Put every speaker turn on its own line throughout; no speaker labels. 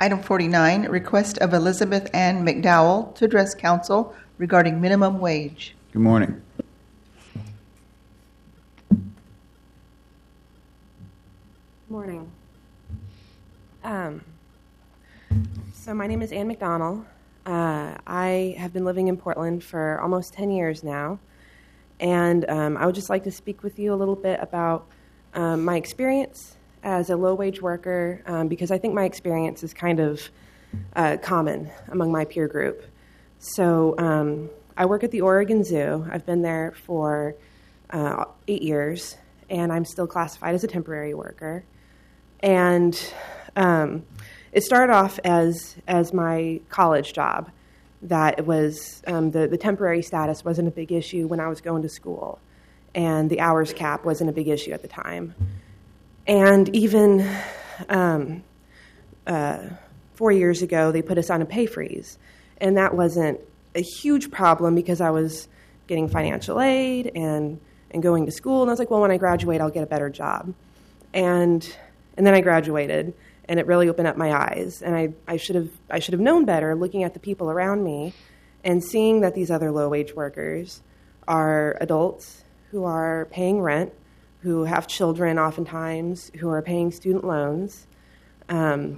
Item 49, request of Elizabeth Ann McDowell to address council regarding minimum wage.
Good morning.
Morning. So my name is Ann McDonnell. I have been living in Portland for almost 10 years now, and I would just like to speak with you a little bit about my experience as a low-wage worker, because I think my experience is kind of common among my peer group. So I work at the Oregon Zoo. I've been there for 8 years, and I'm still classified as a temporary worker. And it started off as my college job. That it was the temporary status wasn't a big issue when I was going to school, and the hours cap wasn't a big issue at the time. And even 4 years ago, they put us on a pay freeze, and that wasn't a huge problem because I was getting financial aid and going to school, and I was like, well, when I graduate, I'll get a better job. And then I graduated, and it really opened up my eyes. And I should have known better, looking at the people around me and seeing that these other low-wage workers are adults who are paying rent, who have children oftentimes, who are paying student loans. I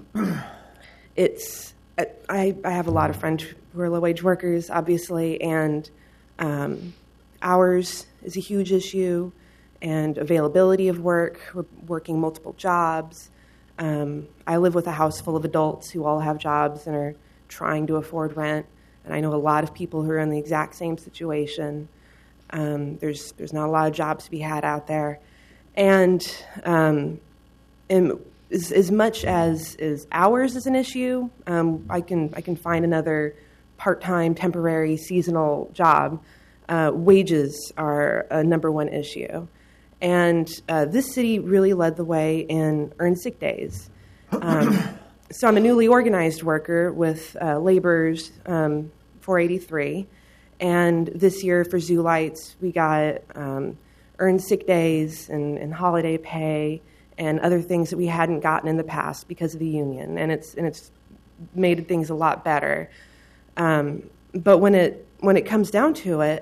have a lot of friends who are low-wage workers, obviously, and hours is a huge issue, and availability of work. We're working multiple jobs. I live with a house full of adults who all have jobs and are trying to afford rent, and I know a lot of people who are in the exact same situation. There's not a lot of jobs to be had out there, and as much as hours is an issue, I can find another part-time, temporary, seasonal job. Wages are a number one issue. And this city really led the way in earned sick days. So I'm a newly organized worker with Labor's 483. And this year for Zoo Lights, we got earned sick days and holiday pay and other things that we hadn't gotten in the past because of the union. And it's made things a lot better. But when it comes down to it,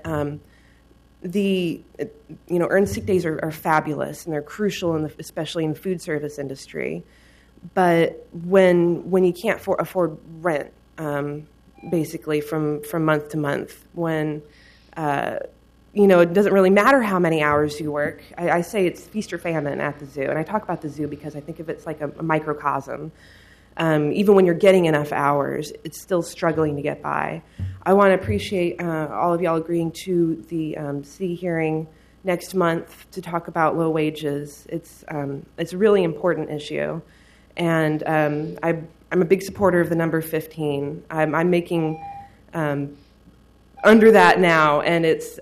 earned sick days are fabulous, and they're crucial, especially in the food service industry. But when you can't afford rent, basically from month to month, when it doesn't really matter how many hours you work. I say it's feast or famine at the zoo, and I talk about the zoo because I think of it's like a microcosm. Even when you're getting enough hours, it's still struggling to get by. I want to appreciate all of y'all agreeing to the city hearing next month to talk about low wages. It's a really important issue, and I'm a big supporter of the number 15. I'm making under that now, and it's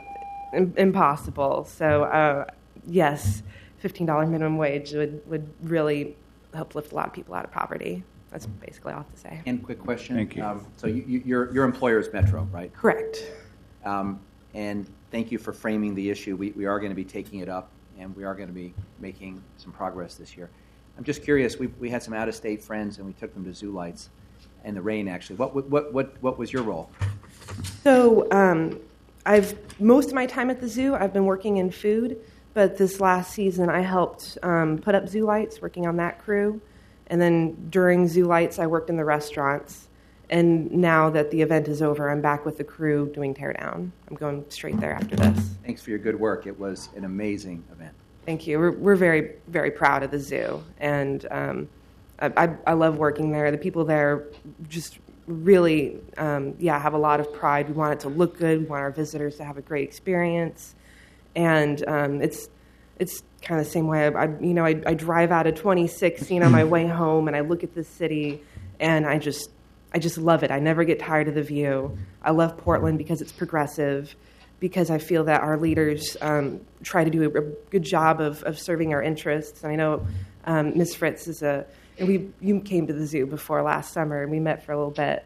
impossible. So yes, $15 minimum wage would really help lift a lot of people out of poverty. That's basically all I have to say.
And quick question.
Thank you.
So your employer is Metro, right?
Correct.
And thank you for framing the issue. We are going to be taking it up, and we are going to be making some progress this year. I'm just curious. We had some out-of-state friends, and we took them to Zoo Lights in the rain. Actually, what was your role?
So most of my time at the zoo, I've been working in food. But this last season, I helped put up Zoo Lights, working on that crew. And then during Zoo Lights, I worked in the restaurants. And now that the event is over, I'm back with the crew doing Teardown. I'm going straight there after this.
Thanks for your good work. It was an amazing event.
Thank you. We're very, very proud of the zoo. And I love working there. The people there just really, have a lot of pride. We want it to look good. We want our visitors to have a great experience. And it's kind of the same way. I drive out of 26, on my way home, and I look at this city, and I just love it. I never get tired of the view. I love Portland because it's progressive, because I feel that our leaders try to do a good job of serving our interests. And I know Ms. Fritz is you came to the zoo before last summer, and we met for a little bit.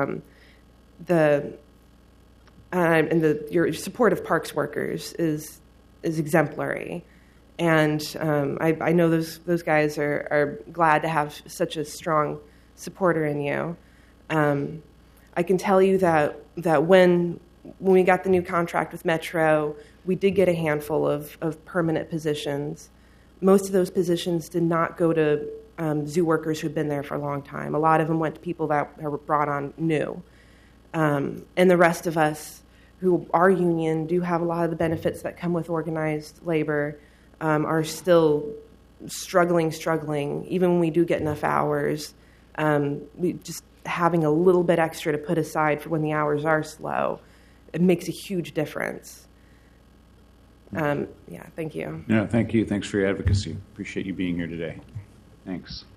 Your support of parks workers is exemplary, and I know those guys are glad to have such a strong supporter in you. I can tell you that when we got the new contract with Metro, we did get a handful of permanent positions. Most of those positions did not go to zoo workers who'd been there for a long time. A lot of them went to people that were brought on new. And the rest of us who are union do have a lot of the benefits that come with organized labor, are still struggling. Even when we do get enough hours, we just having a little bit extra to put aside for when the hours are slow, it makes a huge difference. Thank you.
Yeah, thank you. Thanks for your advocacy. Appreciate you being here today. Thanks.